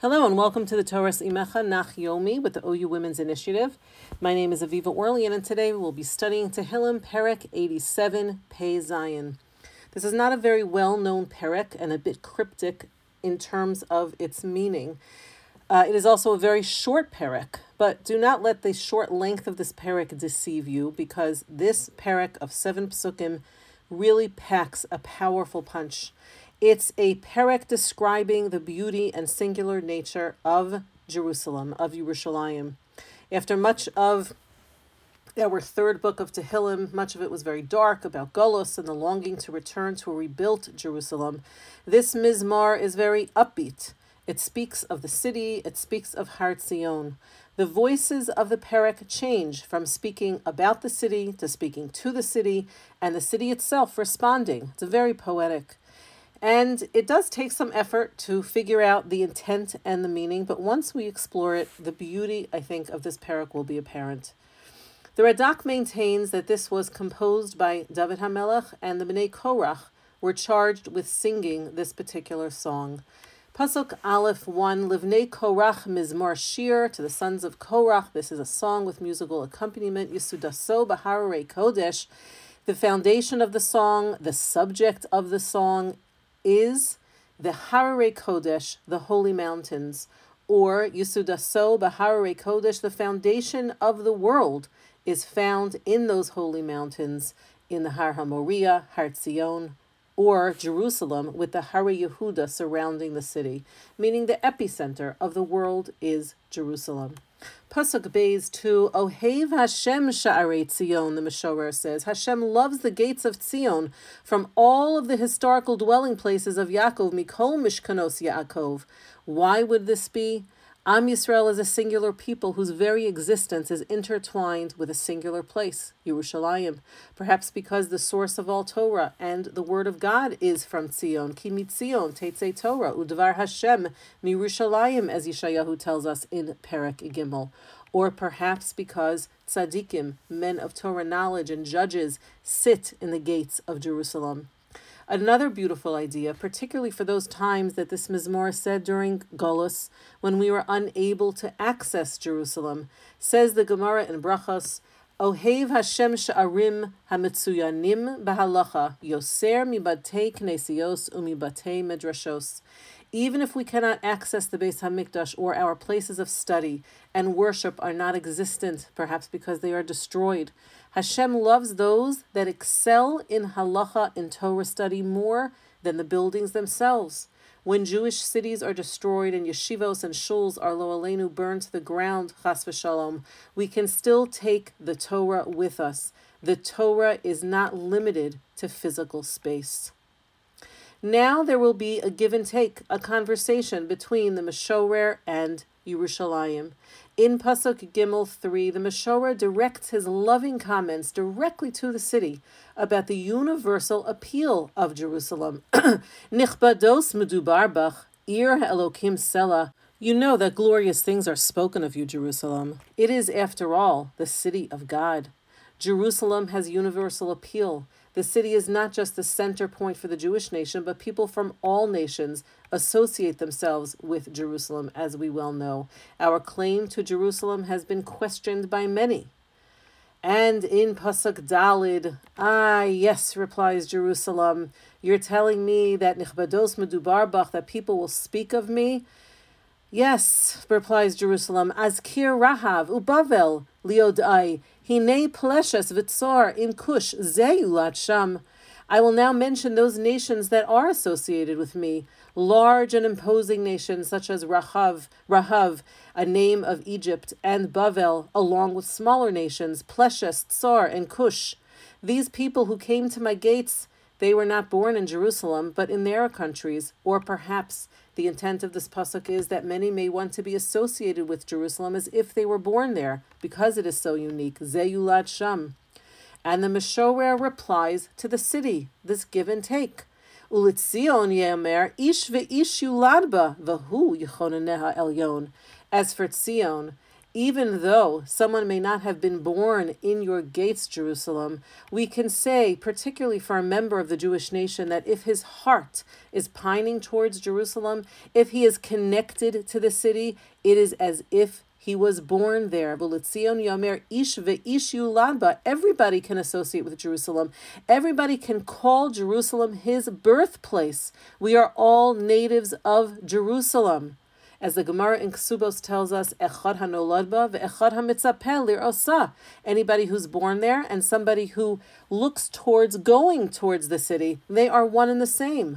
Hello and welcome to the Torah's Imecha Nach Yomi with the OU Women's Initiative. My name is Aviva Orlean and today we'll be studying Tehillim Perek 87, Pei Zion. This is not a very well-known Perek and a bit cryptic in terms of its meaning. It is also a very short Perek, but do not let the short length of this Perek deceive you, because this Perek of 7 Psukim really packs a powerful punch. It's a perek describing the beauty and singular nature of Jerusalem, of Yerushalayim. After much of our third book of Tehillim, much of it was very dark, about Golos and the longing to return to a rebuilt Jerusalem. This Mizmar is very upbeat. It speaks of the city, it speaks of Har Tzion. The voices of the perek change from speaking about the city to speaking to the city, and the city itself responding. It's very poetic. And it does take some effort to figure out the intent and the meaning, but once we explore it, the beauty, I think, of this perek will be apparent. The Radak maintains that this was composed by David HaMelech, and the Bnei Korach were charged with singing this particular song. Pasuk Aleph 1, Livnei Korach Mizmor Shir, to the sons of Korach. This is a song with musical accompaniment. Yisudaso B'harei Kodesh. The foundation of the song, the subject of the song, is the Hararei Kodesh, the holy mountains, or Yisudaso B'harei Kodesh, the foundation of the world is found in those holy mountains, in the Har HaMoriah, Har Tzion, or Jerusalem, with the Harei Yehuda surrounding the city, meaning the epicenter of the world is Jerusalem. Pasuk Beis 2, Ohev Hashem Sha'arei Tzion, the Meshorer says, Hashem loves the gates of Tzion from all of the historical dwelling places of Yaakov, Mikol Mishkanos Yaakov. Why would this be? Am Yisrael is a singular people whose very existence is intertwined with a singular place, Yerushalayim. Perhaps because the source of all Torah and the word of God is from Tzion. Ki mitzion teitzei Torah, udvar Hashem mirushalayim, as Yeshayahu tells us in Perek Gimel. Or perhaps because tzaddikim, men of Torah knowledge and judges, sit in the gates of Jerusalem. Another beautiful idea, particularly for those times that this Mizmor said during Golos, when we were unable to access Jerusalem, says the Gemara in Brachos, Ohev Hashem Sha'arim HaMetzuyanim B'Halacha, Yoser Mibatei Knesios Umibatei Medrashos. Even if we cannot access the Beis HaMikdash, or our places of study and worship are not existent, perhaps because they are destroyed, Hashem loves those that excel in halacha, in Torah study, more than the buildings themselves. When Jewish cities are destroyed and yeshivos and shuls are lo aleinu burned to the ground, chas v'shalom, we can still take the Torah with us. The Torah is not limited to physical space. Now there will be a give and take, a conversation between the Meshorer and Yerushalayim. In Pasuk Gimel 3, the Meshorer directs his loving comments directly to the city about the universal appeal of Jerusalem. Nichbados medubar bach, ir ha'elokim sela. You know that glorious things are spoken of you, Jerusalem. It is, after all, the city of God. Jerusalem has universal appeal. The city is not just the center point for the Jewish nation, but people from all nations associate themselves with Jerusalem, as we well know. Our claim to Jerusalem has been questioned by many. And in Pasuk Dalid, yes, replies Jerusalem, you're telling me that Nichbados Medubar Bach, that people will speak of me? Yes, replies Jerusalem, Azkir Rahav Ubavel Liodai, Hine Pleshes Vitzor in Kush Zeyulat Sham. I will now mention those nations that are associated with me, large and imposing nations such as Rahav, a name of Egypt, and Bavel, along with smaller nations, Pleshes, Tsar, and Kush. These people who came to my gates, they were not born in Jerusalem, but in their countries, or perhaps the intent of this pasuk is that many may want to be associated with Jerusalem as if they were born there, because it is so unique. Zeyulad Sham. And the Meshorer replies to the city, this give and take. Ulitzion yemer ish ve'ish yulad ba v'hu yichonaneha elyon. As for Tzion, Even though someone may not have been born in your gates, Jerusalem, we can say, particularly for a member of the Jewish nation, that if his heart is pining towards Jerusalem, if he is connected to the city, it is as if he was born there. Everybody can associate with Jerusalem. Everybody can call Jerusalem his birthplace. We are all natives of Jerusalem. As the Gemara in Ksubos tells us, Echad hanolad ba ve'echad hamitzapeh lir'osa. Anybody who's born there and somebody who looks towards going towards the city, they are one and the same.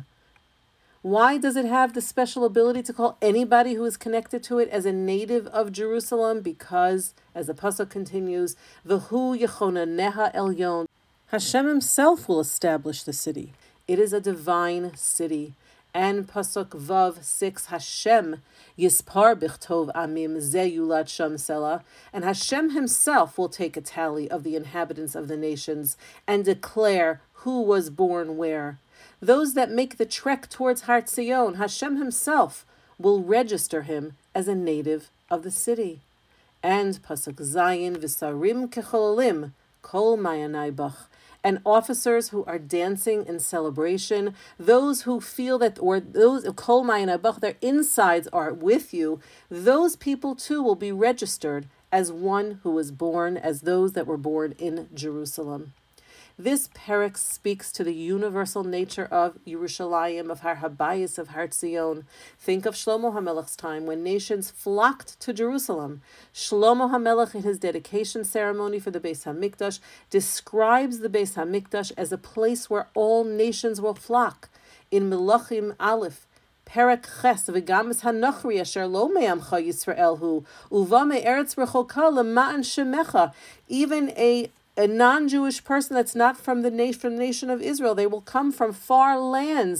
Why does it have the special ability to call anybody who is connected to it as a native of Jerusalem? Because, as the pasuk continues, V'hu yechonaneha elyon. Hashem himself will establish the city. It is a divine city. And pasuk Vav 6, Hashem yispar bichtov amim ze yulad sham selah. And Hashem himself will take a tally of the inhabitants of the nations and declare who was born where. Those that make the trek towards Har Tzion, Hashem himself will register him as a native of the city. And pasuk Zayin v'sarim kechololim kol mayanai bach. And officers who are dancing in celebration, those who feel that, or those kol mayanai bach, their insides are with you, those people too will be registered as one who was born, as those that were born in Jerusalem. This perek speaks to the universal nature of Yerushalayim, of Har Habayis, of Har Tzion. Think of Shlomo HaMelech's time when nations flocked to Jerusalem. Shlomo HaMelech, in his dedication ceremony for the Beis HaMikdash, describes the Beis HaMikdash as a place where all nations will flock. In Melachim Aleph, Perek Ches, V'gamis Hanochri Asher Lo Me'amcha Yisrael Hu, Uva Me'eretz Rechoka L'ma'an Shemecha. Even a non-Jewish person that's not from the nation of Israel, they will come from far lands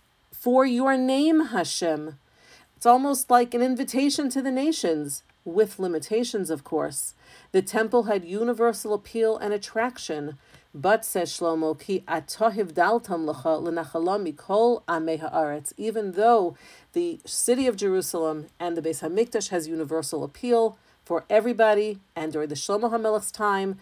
for your name, Hashem. It's almost like an invitation to the nations, with limitations, of course. The temple had universal appeal and attraction, but, says Shlomo, ki atohiv daltam lecha l'nachala mikol amei haaretz. Even though the city of Jerusalem and the Beis HaMikdash has universal appeal for everybody, and during the Shlomo HaMelech's time,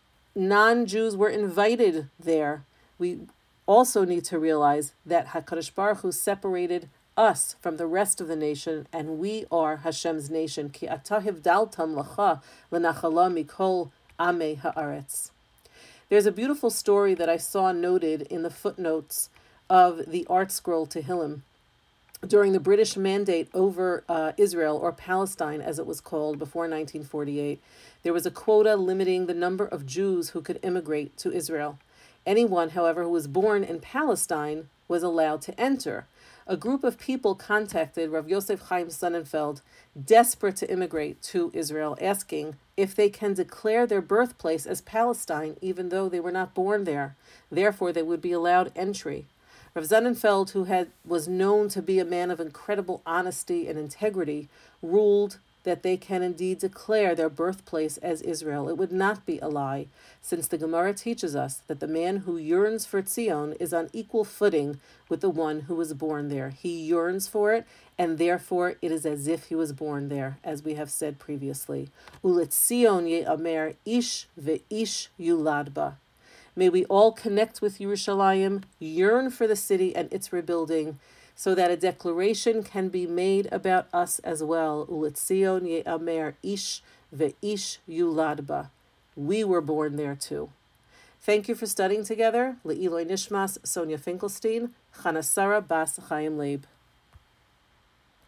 non-Jews were invited there. We also need to realize that HaKadosh Baruch Hu separated us from the rest of the nation, and we are Hashem's nation. Ki ata hivdaltam lacha l'nachala mikol amei haaretz. There's a beautiful story that I saw noted in the footnotes of the Art Scroll Tehillim. During the British Mandate over Israel, or Palestine as it was called, before 1948, there was a quota limiting the number of Jews who could immigrate to Israel. Anyone, however, who was born in Palestine was allowed to enter. A group of people contacted Rav Yosef Chaim Sonnenfeld, desperate to immigrate to Israel, asking if they can declare their birthplace as Palestine, even though they were not born there. Therefore, they would be allowed entry. Rav Sonnenfeld, who was known to be a man of incredible honesty and integrity, ruled that they can indeed declare their birthplace as Israel. It would not be a lie, since the Gemara teaches us that the man who yearns for Tzion is on equal footing with the one who was born there. He yearns for it, and therefore it is as if he was born there, as we have said previously. Uletzion ye'amer ish ve'ish yulad ba. May we all connect with Yerushalayim, yearn for the city and its rebuilding, so that a declaration can be made about us as well. Uletzion ye'amer ish ve'ish yulad ba. We were born there too. Thank you for studying together. Le'iloi Nishmas, Sonia Finkelstein, Chanasara Bas Chaim Leib.